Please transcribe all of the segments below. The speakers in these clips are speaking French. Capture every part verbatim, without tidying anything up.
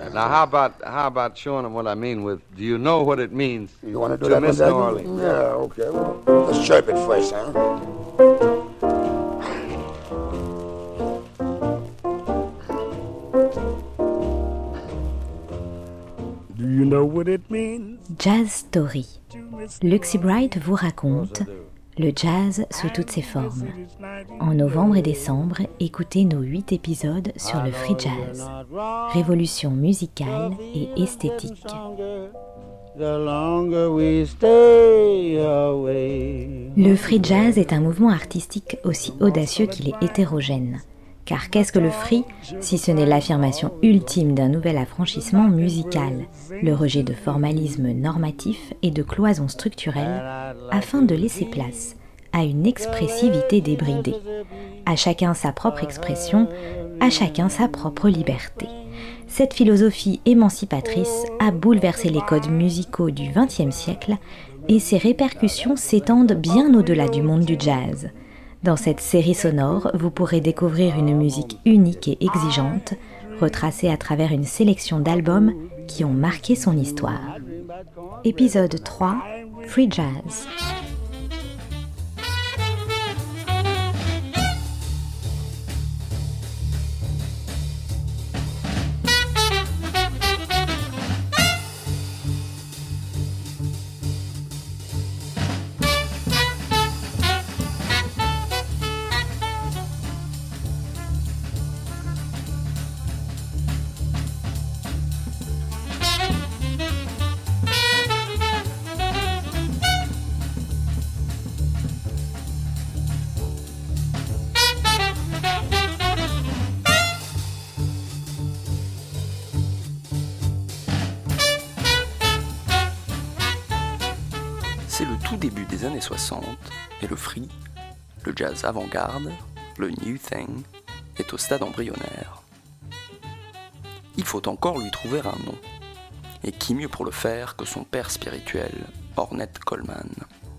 Now, how about how about showing them what I mean with, do you know what it means You want to do to that miss one, New Daggy? Orleans? Yeah, okay. Well, let's chirp it first, huh? Do you know what it means? Jazz Story. Luxie Bright vous raconte le jazz sous toutes ses formes. En novembre et décembre, écoutez nos huit épisodes sur le free jazz, révolution musicale et esthétique. Le free jazz est un mouvement artistique aussi audacieux qu'il est hétérogène. Car qu'est-ce que le free, si ce n'est l'affirmation ultime d'un nouvel affranchissement musical, le rejet de formalisme normatif et de cloisons structurelles, afin de laisser place à une expressivité débridée. À chacun sa propre expression, à chacun sa propre liberté. Cette philosophie émancipatrice a bouleversé les codes musicaux du vingtième siècle et ses répercussions s'étendent bien au-delà du monde du jazz. Dans cette série sonore, vous pourrez découvrir une musique unique et exigeante, retracée à travers une sélection d'albums qui ont marqué son histoire. Épisode trois, Free Jazz. C'est le tout début des années soixante et le free, le jazz avant-garde, le new thing, est au stade embryonnaire. Il faut encore lui trouver un nom. Et qui mieux pour le faire que son père spirituel, Ornette Coleman.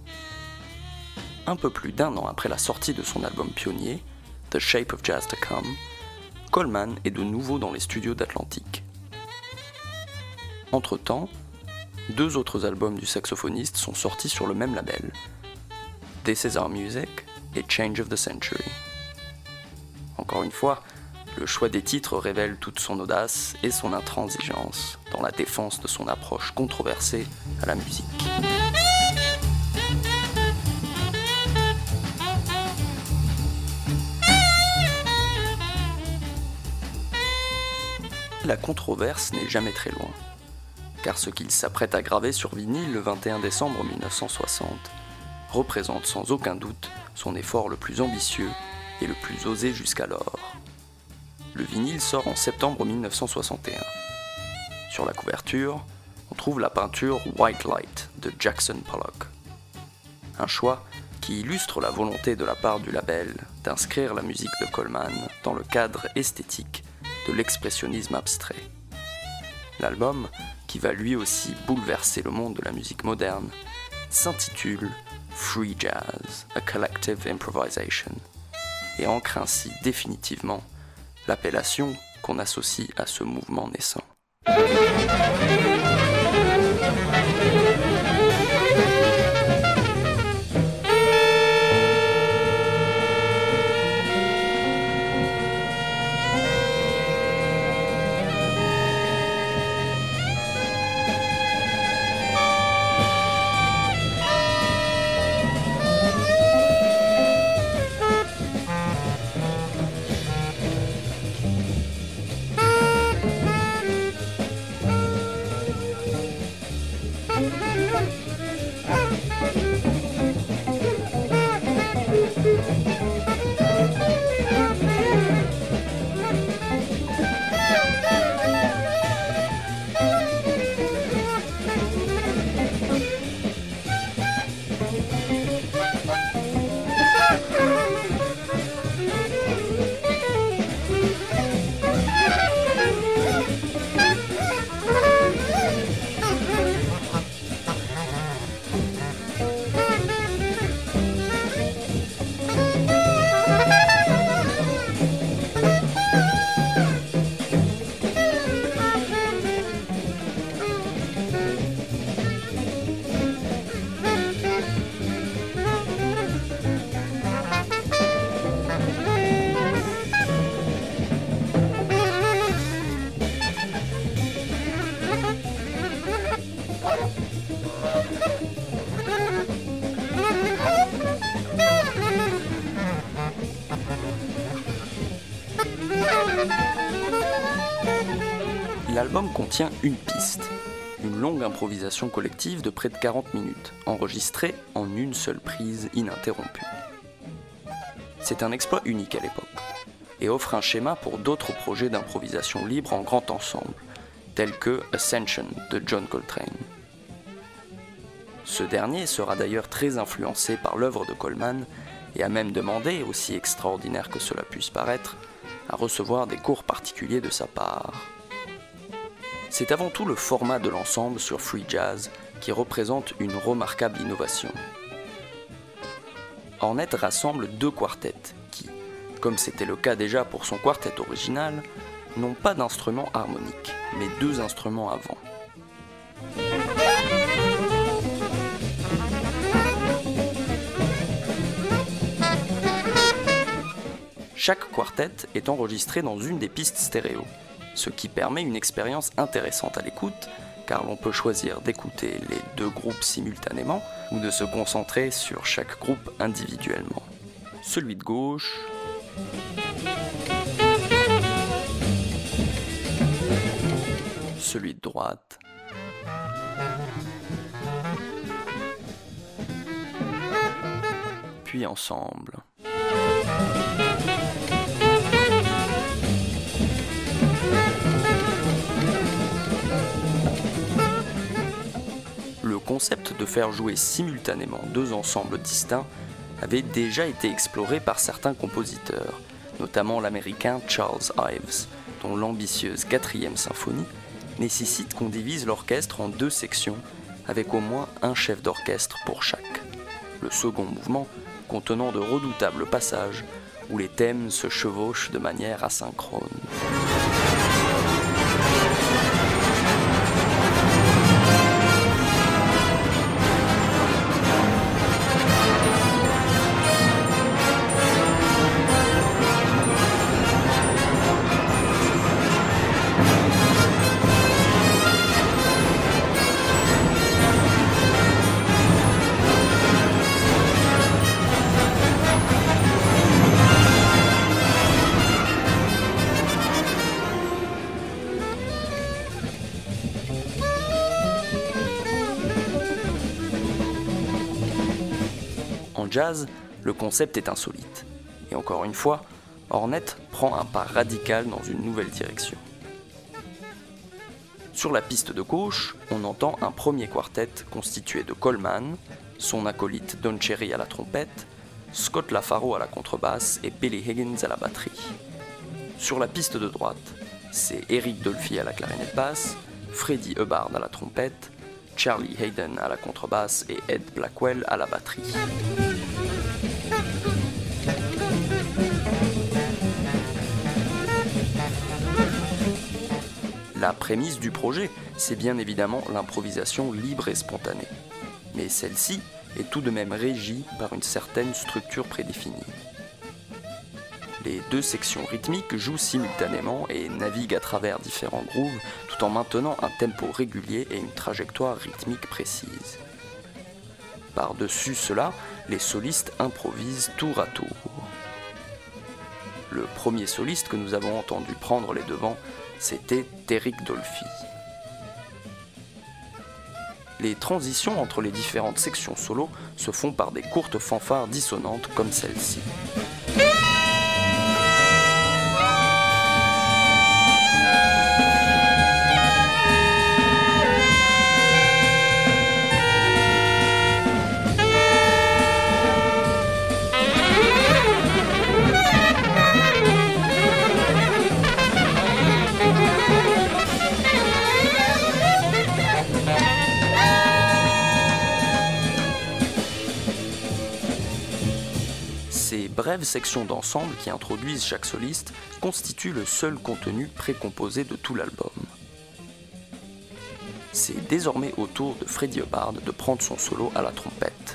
Un peu plus d'un an après la sortie de son album pionnier, The Shape of Jazz to Come, Coleman est de nouveau dans les studios d'Atlantic. Entre-temps, deux autres albums du saxophoniste sont sortis sur le même label, This Is Our Music et Change of the Century. Encore une fois, le choix des titres révèle toute son audace et son intransigeance dans la défense de son approche controversée à la musique. La controverse n'est jamais très loin, car ce qu'il s'apprête à graver sur vinyle le vingt et un décembre mille neuf cent soixante représente sans aucun doute son effort le plus ambitieux et le plus osé jusqu'alors. Le vinyle sort en septembre mille neuf cent soixante et un. Sur la couverture, on trouve la peinture White Light de Jackson Pollock. Un choix qui illustre la volonté de la part du label d'inscrire la musique de Coleman dans le cadre esthétique de l'expressionnisme abstrait. L'album, qui va lui aussi bouleverser le monde de la musique moderne, s'intitule Free Jazz, a Collective Improvisation, et ancre ainsi définitivement l'appellation qu'on associe à ce mouvement naissant. L'album contient une piste, une longue improvisation collective de près de quarante minutes, enregistrée en une seule prise ininterrompue. C'est un exploit unique à l'époque, et offre un schéma pour d'autres projets d'improvisation libre en grand ensemble, tels que Ascension de John Coltrane. Ce dernier sera d'ailleurs très influencé par l'œuvre de Coleman et a même demandé, aussi extraordinaire que cela puisse paraître, à recevoir des cours particuliers de sa part. C'est avant tout le format de l'ensemble sur Free Jazz qui représente une remarquable innovation. Hornet rassemble deux quartets qui, comme c'était le cas déjà pour son quartet original, n'ont pas d'instrument harmonique, mais deux instruments à vent. Chaque quartet est enregistré dans une des pistes stéréo, ce qui permet une expérience intéressante à l'écoute, car l'on peut choisir d'écouter les deux groupes simultanément ou de se concentrer sur chaque groupe individuellement. Celui de gauche, celui de droite, puis ensemble. Le concept de faire jouer simultanément deux ensembles distincts avait déjà été exploré par certains compositeurs, notamment l'américain Charles Ives, dont l'ambitieuse quatrième symphonie nécessite qu'on divise l'orchestre en deux sections avec au moins un chef d'orchestre pour chaque. Le second mouvement contenant de redoutables passages où les thèmes se chevauchent de manière asynchrone. En jazz, le concept est insolite. Et encore une fois, Hornet prend un pas radical dans une nouvelle direction. Sur la piste de gauche, on entend un premier quartet constitué de Coleman, son acolyte Don Cherry à la trompette, Scott LaFaro à la contrebasse et Billy Higgins à la batterie. Sur la piste de droite, c'est Eric Dolphy à la clarinette basse, Freddie Hubbard à la trompette, Charlie Hayden à la contrebasse et Ed Blackwell à la batterie. La prémisse du projet, c'est bien évidemment l'improvisation libre et spontanée. Mais celle-ci est tout de même régie par une certaine structure prédéfinie. Les deux sections rythmiques jouent simultanément et naviguent à travers différents grooves tout en maintenant un tempo régulier et une trajectoire rythmique précise. Par-dessus cela, les solistes improvisent tour à tour. Le premier soliste que nous avons entendu prendre les devants, c'était Eric Dolphy. Les transitions entre les différentes sections solo se font par des courtes fanfares dissonantes comme celle-ci. Ces brèves sections d'ensemble qui introduisent chaque soliste constituent le seul contenu précomposé de tout l'album. C'est désormais au tour de Freddie Hubbard de prendre son solo à la trompette.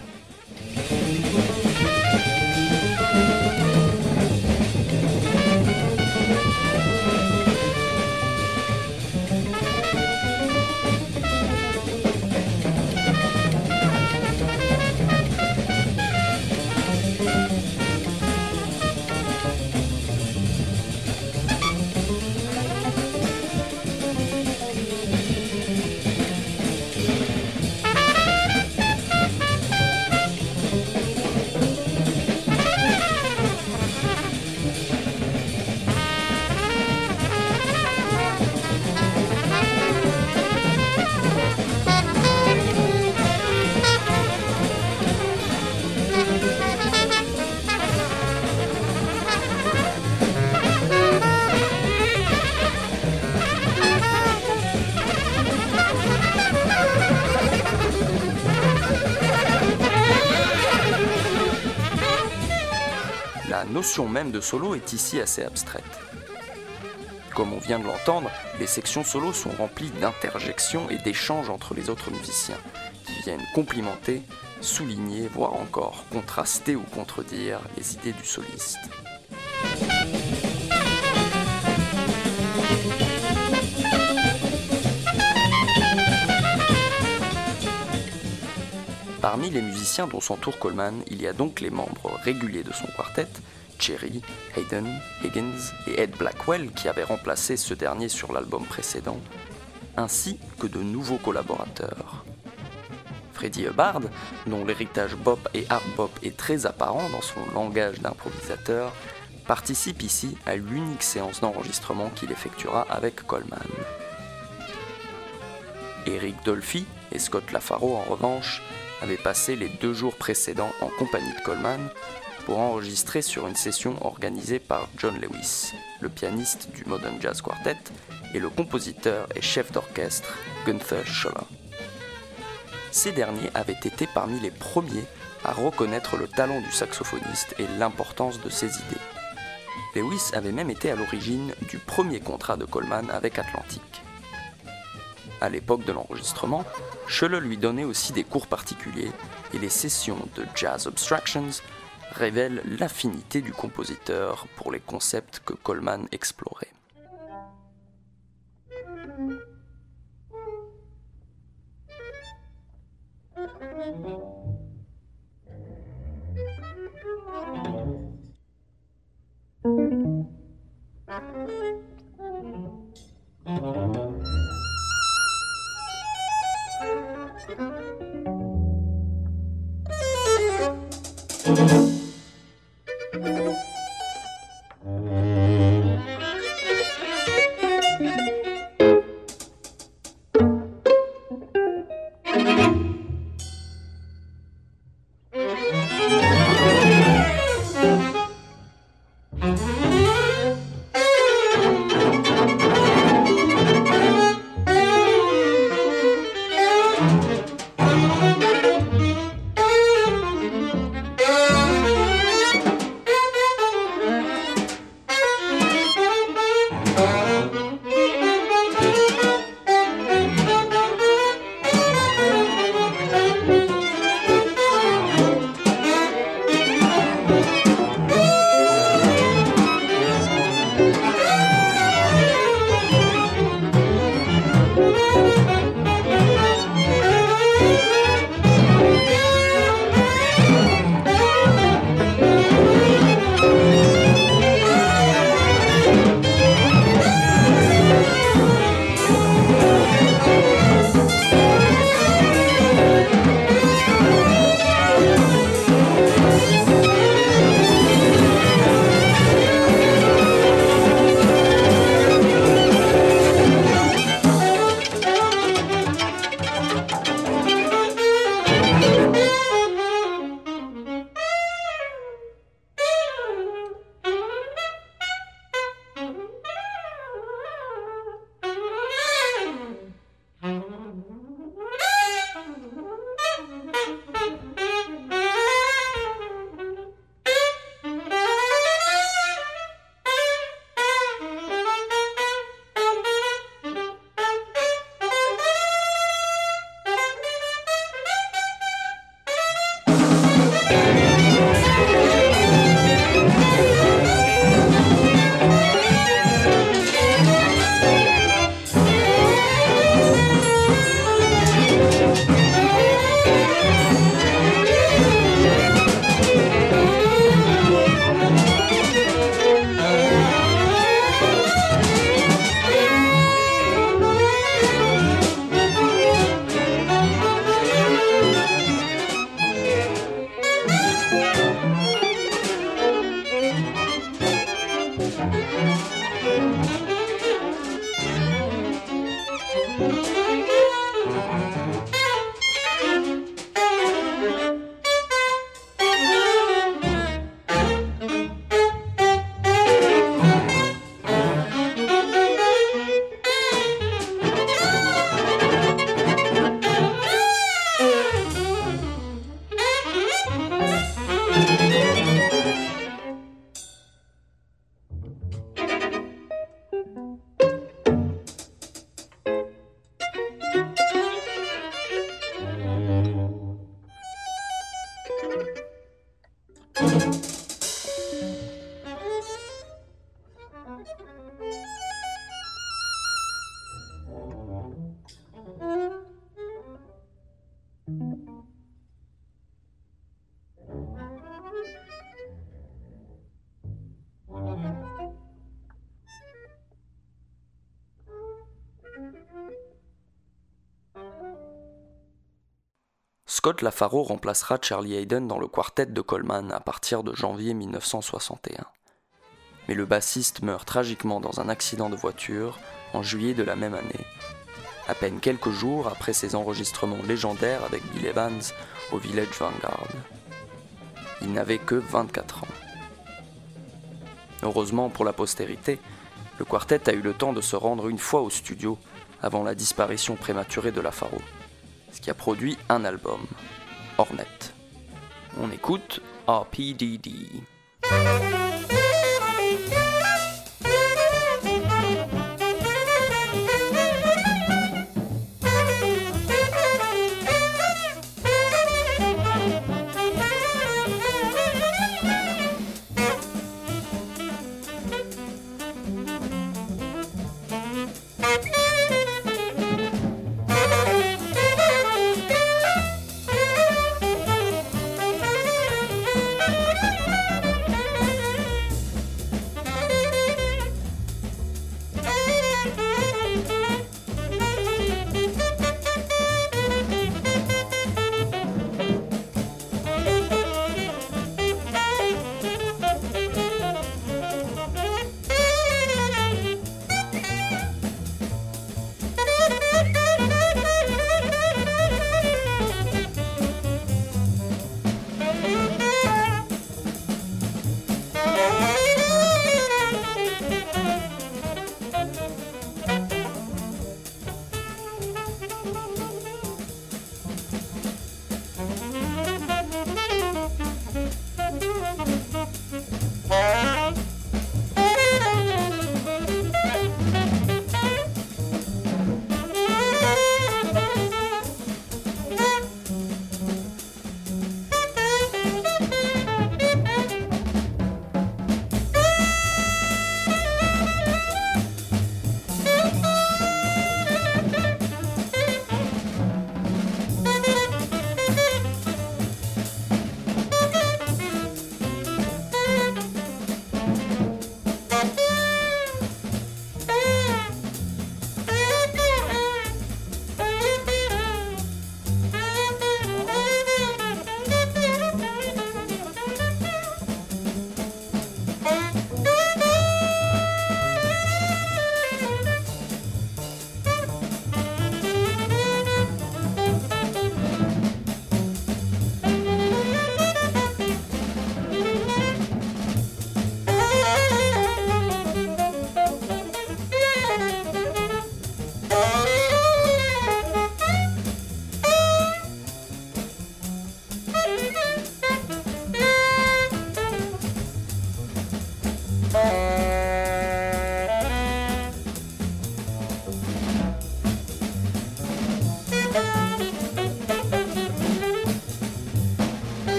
notion même de solo est ici assez abstraite. Comme on vient de l'entendre, les sections solo sont remplies d'interjections et d'échanges entre les autres musiciens, qui viennent complimenter, souligner, voire encore contraster ou contredire les idées du soliste. Parmi les musiciens dont s'entoure Coleman, il y a donc les membres réguliers de son quartet, Cherry, Hayden, Higgins et Ed Blackwell qui avaient remplacé ce dernier sur l'album précédent, ainsi que de nouveaux collaborateurs. Freddie Hubbard, dont l'héritage bop et hard bop est très apparent dans son langage d'improvisateur, participe ici à l'unique séance d'enregistrement qu'il effectuera avec Coleman. Eric Dolphy et Scott LaFaro, en revanche, avaient passé les deux jours précédents en compagnie de Coleman pour enregistrer sur une session organisée par John Lewis, le pianiste du Modern Jazz Quartet, et le compositeur et chef d'orchestre Gunther Schuller. Ces derniers avaient été parmi les premiers à reconnaître le talent du saxophoniste et l'importance de ses idées. Lewis avait même été à l'origine du premier contrat de Coleman avec Atlantic. À l'époque de l'enregistrement, Schuller lui donnait aussi des cours particuliers et les sessions de Jazz Abstractions révèlent l'affinité du compositeur pour les concepts que Coleman explorait. Scott LaFaro remplacera Charlie Haden dans le quartet de Coleman à partir de janvier mille neuf cent soixante et un. Mais le bassiste meurt tragiquement dans un accident de voiture en juillet de la même année, à peine quelques jours après ses enregistrements légendaires avec Bill Evans au Village Vanguard. Il n'avait que vingt-quatre ans. Heureusement pour la postérité, le quartet a eu le temps de se rendre une fois au studio avant la disparition prématurée de LaFaro, ce qui a produit un album, Hornet. On écoute R P D D.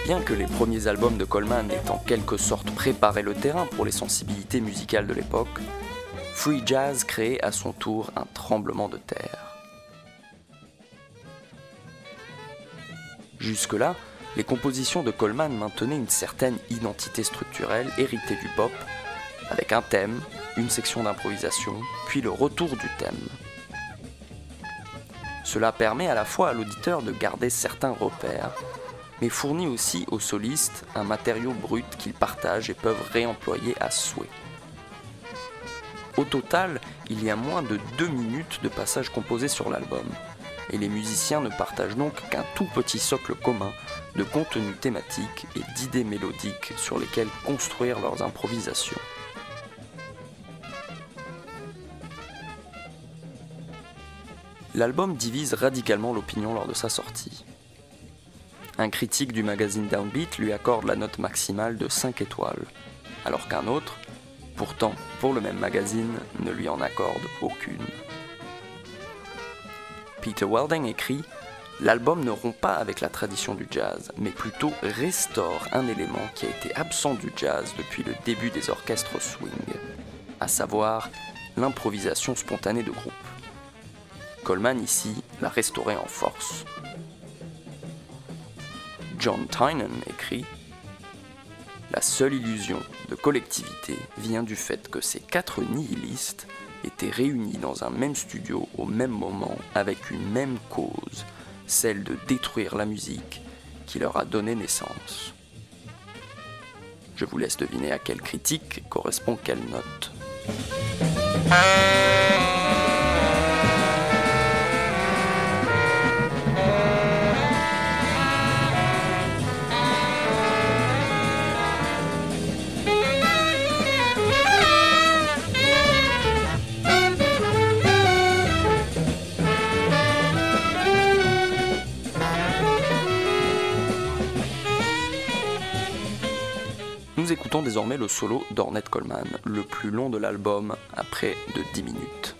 Bien que les premiers albums de Coleman aient en quelque sorte préparé le terrain pour les sensibilités musicales de l'époque, Free Jazz créait à son tour un tremblement de terre. Jusque-là, les compositions de Coleman maintenaient une certaine identité structurelle héritée du pop, avec un thème, une section d'improvisation, puis le retour du thème. Cela permet à la fois à l'auditeur de garder certains repères, mais fournit aussi aux solistes un matériau brut qu'ils partagent et peuvent réemployer à souhait. Au total, il y a moins de deux minutes de passages composés sur l'album, et les musiciens ne partagent donc qu'un tout petit socle commun de contenu thématique et d'idées mélodiques sur lesquelles construire leurs improvisations. L'album divise radicalement l'opinion lors de sa sortie. Un critique du magazine Downbeat lui accorde la note maximale de cinq étoiles, alors qu'un autre, pourtant pour le même magazine, ne lui en accorde aucune. Peter Welding écrit « L'album ne rompt pas avec la tradition du jazz, mais plutôt restaure un élément qui a été absent du jazz depuis le début des orchestres swing, à savoir l'improvisation spontanée de groupe. Coleman ici l'a restaurée en force. » John Tynan écrit « La seule illusion de collectivité vient du fait que ces quatre nihilistes étaient réunis dans un même studio au même moment avec une même cause, celle de détruire la musique qui leur a donné naissance. » Je vous laisse deviner à quelle critique correspond quelle note. Nous écoutons désormais le solo d'Ornette Coleman, le plus long de l'album, à près de dix minutes.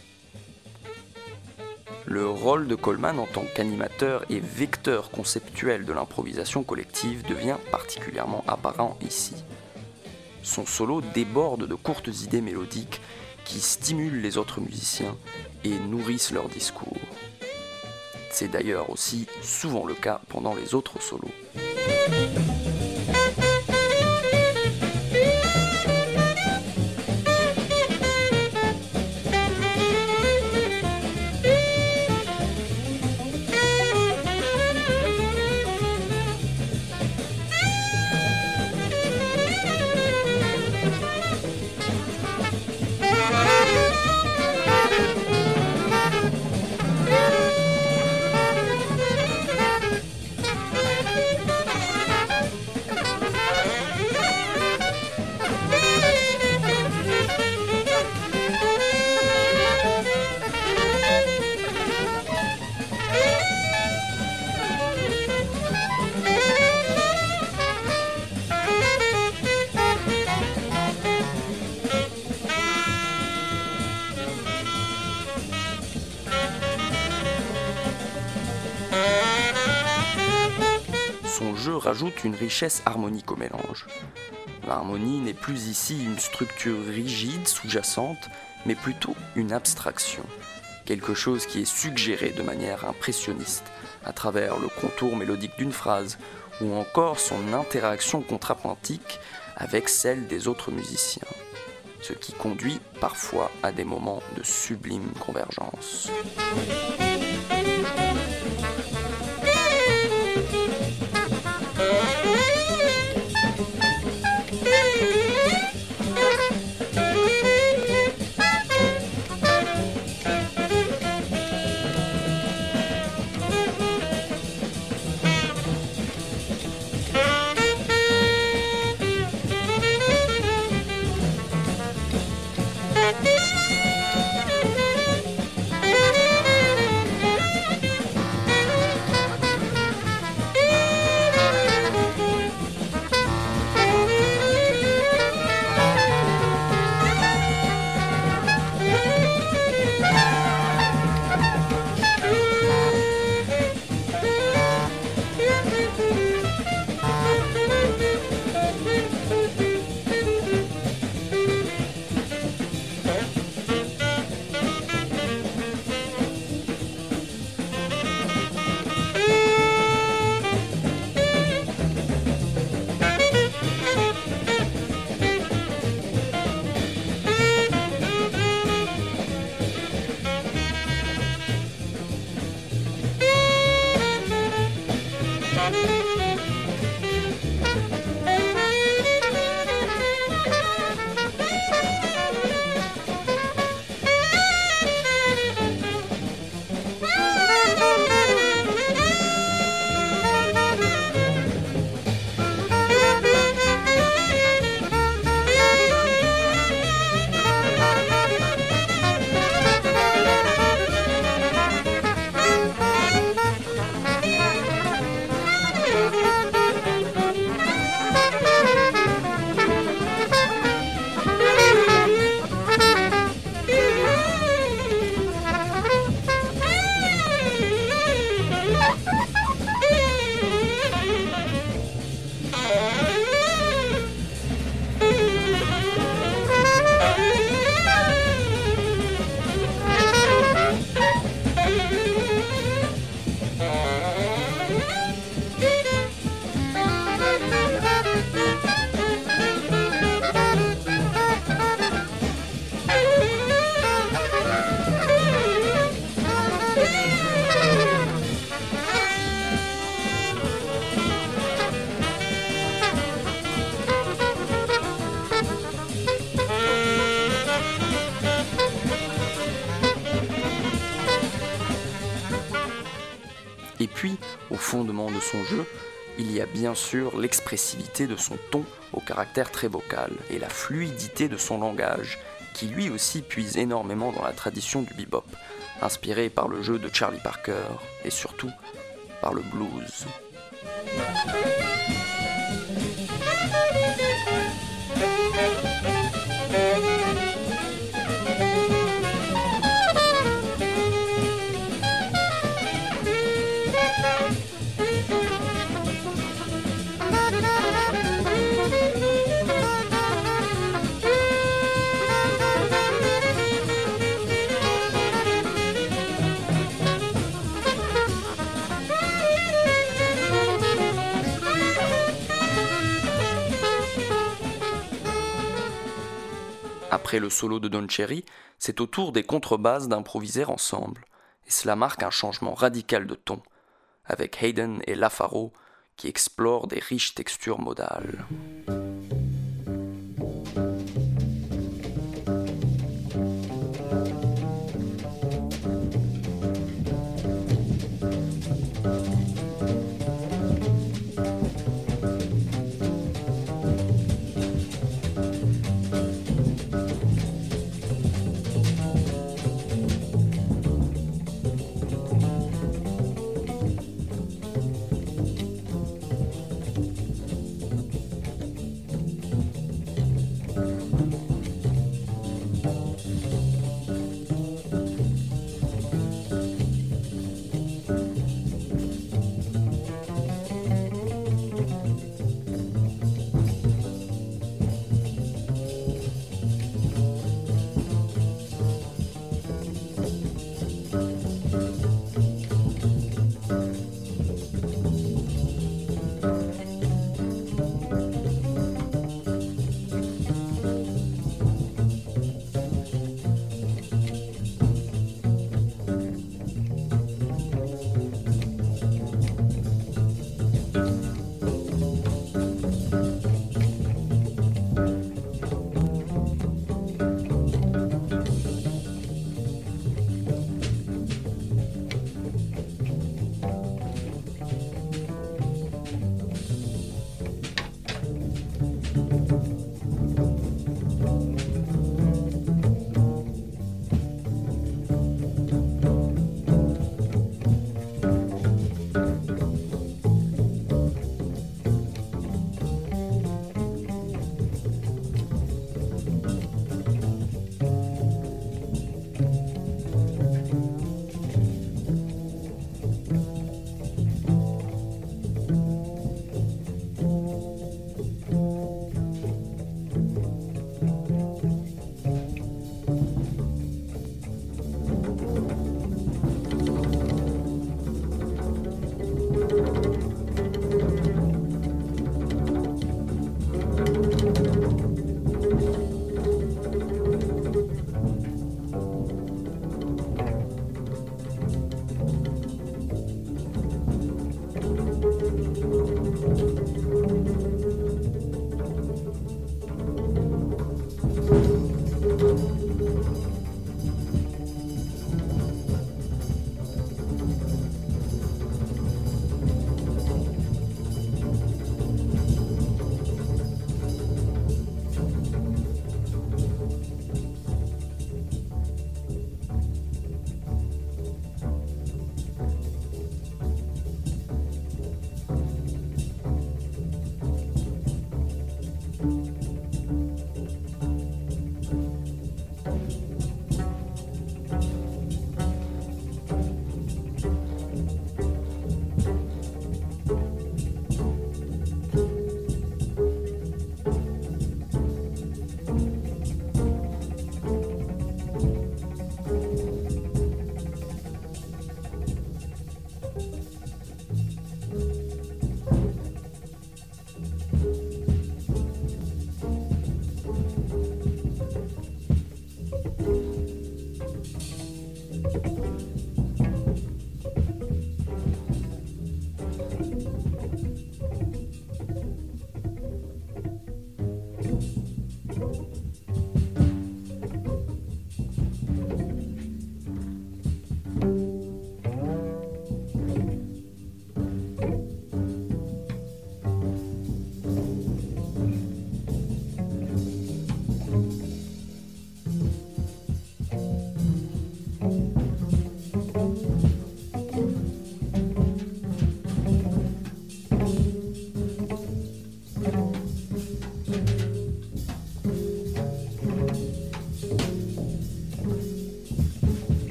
Le rôle de Coleman en tant qu'animateur et vecteur conceptuel de l'improvisation collective devient particulièrement apparent ici. Son solo déborde de courtes idées mélodiques qui stimulent les autres musiciens et nourrissent leur discours. C'est d'ailleurs aussi souvent le cas pendant les autres solos. Son jeu rajoute une richesse harmonique au mélange. L'harmonie n'est plus ici une structure rigide, sous-jacente, mais plutôt une abstraction, quelque chose qui est suggéré de manière impressionniste à travers le contour mélodique d'une phrase ou encore son interaction contrapuntique avec celle des autres musiciens, ce qui conduit parfois à des moments de sublime convergence. puis, au fondement de son jeu, il y a bien sûr l'expressivité de son ton au caractère très vocal et la fluidité de son langage, qui lui aussi puise énormément dans la tradition du bebop, inspiré par le jeu de Charlie Parker et surtout par le blues. Après le solo de Don Cherry, c'est au tour des contrebasses d'improviser ensemble, et cela marque un changement radical de ton, avec Hayden et LaFaro qui explorent des riches textures modales.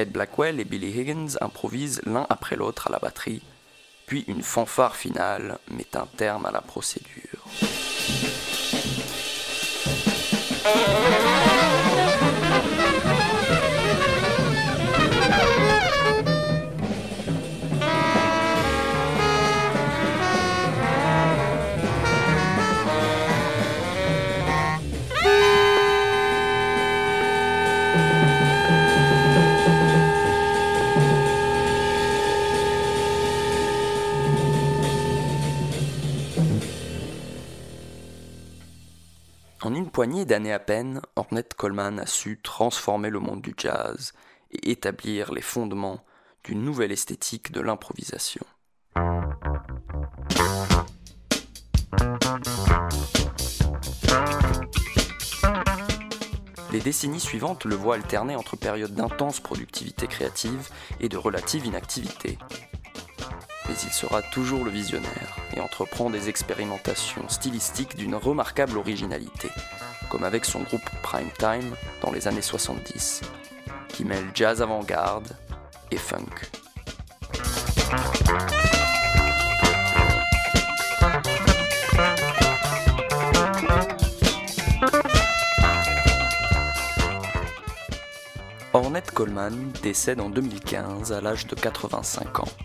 Ed Blackwell et Billy Higgins improvisent l'un après l'autre à la batterie, puis une fanfare finale met un terme à la procédure. En une poignée d'années à peine, Ornette Coleman a su transformer le monde du jazz et établir les fondements d'une nouvelle esthétique de l'improvisation. Les décennies suivantes le voient alterner entre périodes d'intense productivité créative et de relative inactivité. Mais il sera toujours le visionnaire et entreprend des expérimentations stylistiques d'une remarquable originalité, comme avec son groupe Prime Time dans les années soixante-dix, qui mêle jazz avant-garde et funk. Ornette Coleman décède en deux mille quinze à l'âge de quatre-vingt-cinq ans.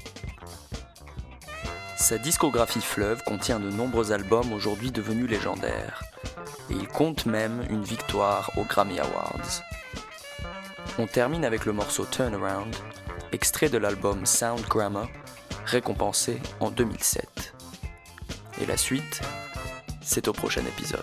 Sa discographie fleuve contient de nombreux albums aujourd'hui devenus légendaires, et il compte même une victoire aux Grammy Awards. On termine avec le morceau Turnaround, extrait de l'album Sound Grammar, récompensé en deux mille sept. Et la suite, c'est au prochain épisode.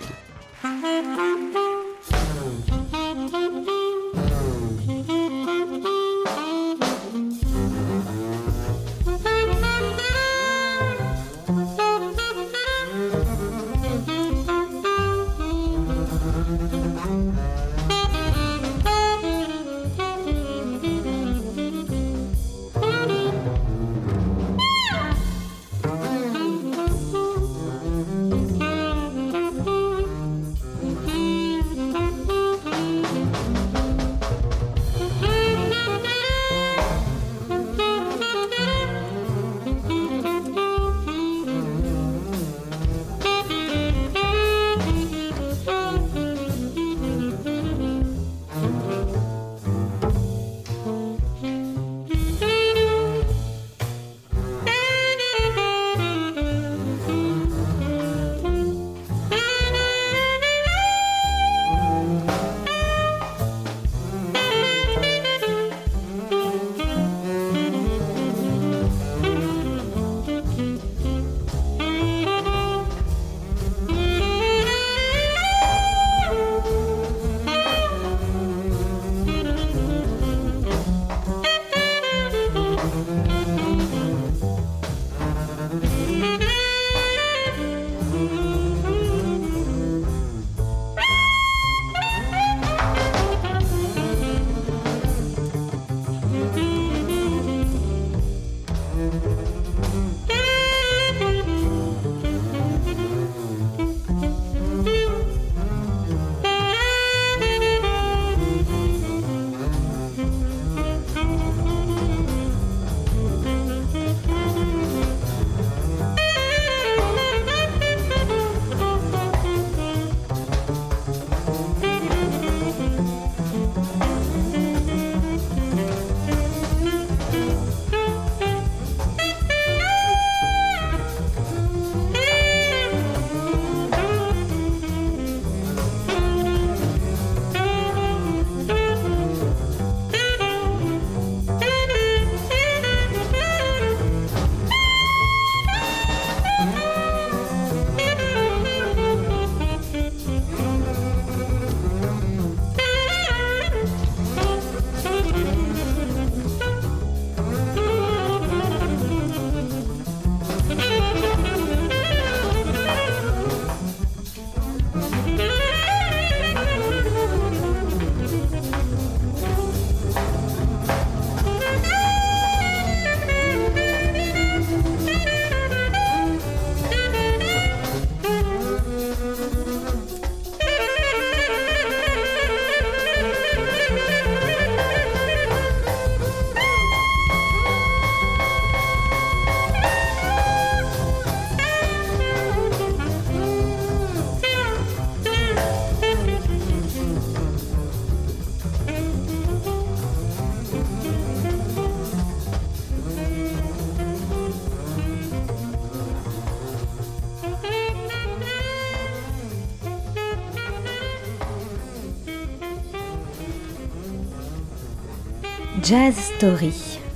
Jazz Story.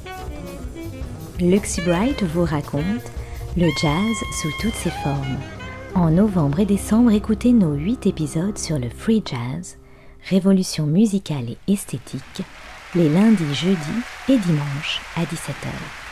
Luxy Bright vous raconte le jazz sous toutes ses formes. En novembre et décembre, écoutez nos huit épisodes sur le free jazz, révolution musicale et esthétique, les lundis, jeudis et dimanches à dix-sept heures.